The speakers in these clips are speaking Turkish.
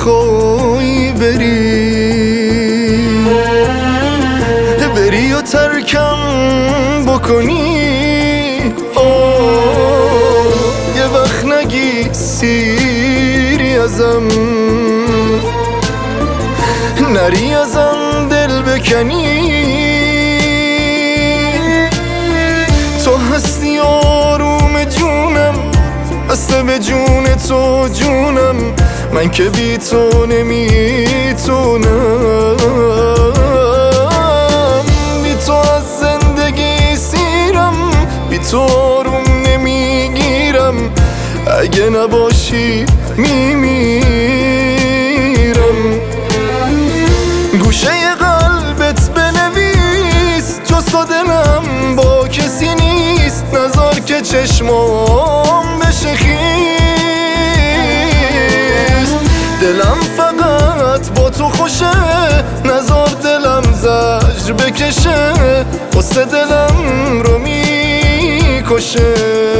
میخوای بری و ترکم بکنی، یه وقت نگی سیری ازم، نری ازم دل بکنی. تو هستی آروم جونم، بسته به جون تو جونم، من که بی تو نمیتونم. بی تو از زندگی سیرم، بی تو آروم نمیگیرم، اگه نباشی میمیرم. گوشه قلبت بنویس جز دلم با کسی نیست، نذار که چشمام بشه خیس. دلم فقط با تو خوشه، نذار دلم زجر بکشه، قصه دلم رو میکشه.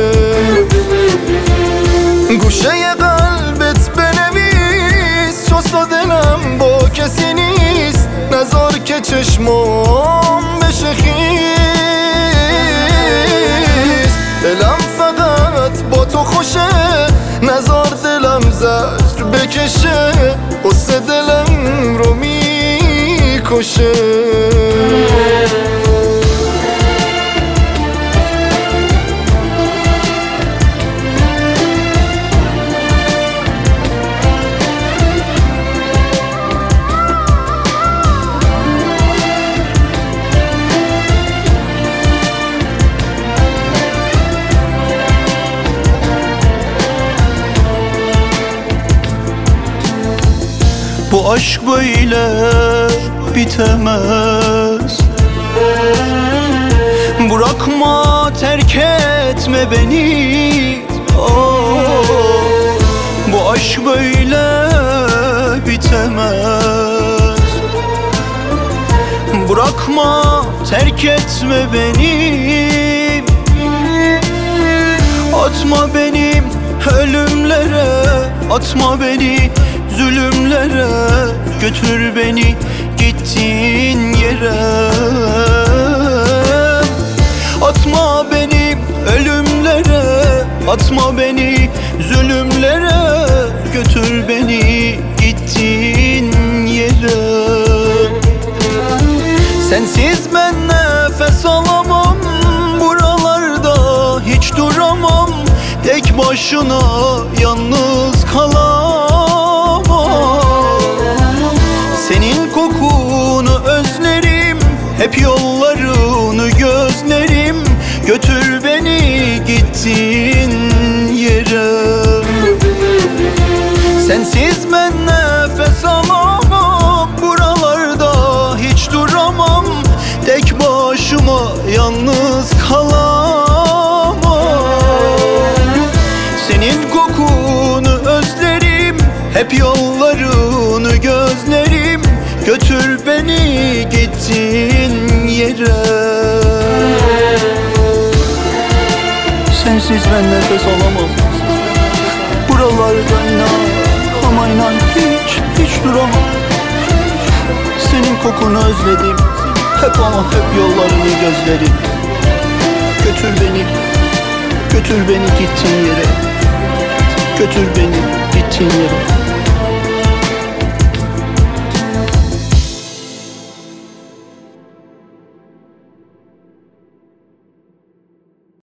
گوشه قلبت بنویس جز دلم با کسی نیست، نذار که چشمام بشه خیس. دلم فقط با تو خوشه، نذار دلم زجر بکشه، قصه دلم رو میکشه. Bu aşk böyle bitemez, bırakma terk etme beni. Bu aşk böyle bitemez, bırakma terk etme beni. Atma beni ölümlere, atma beni zulümlere, götür beni gittiğin yere. Atma beni ölümlere, atma beni zulümlere, götür beni gittiğin yere. Sensiz ben nefes alamam, buralarda hiç duramam, tek başına yalnız kalamam. Senin kokunu özlerim, hep yollarını gözlerim, götür beni gittiğin yere. Sensiz ben nefes alamam, buralarda hiç duramam, tek başıma yalnız kalamam. Senin kokunu özlerim, hep yollarını gözlerim, götür beni gittiğin yere. Sensiz ben nefes alamam, buralarda inan ama inan hiç duramam. Senin kokunu özledim, hep ama hep yollarını gözlerim, götür beni gittiğin yere, götür beni gittiğin yere.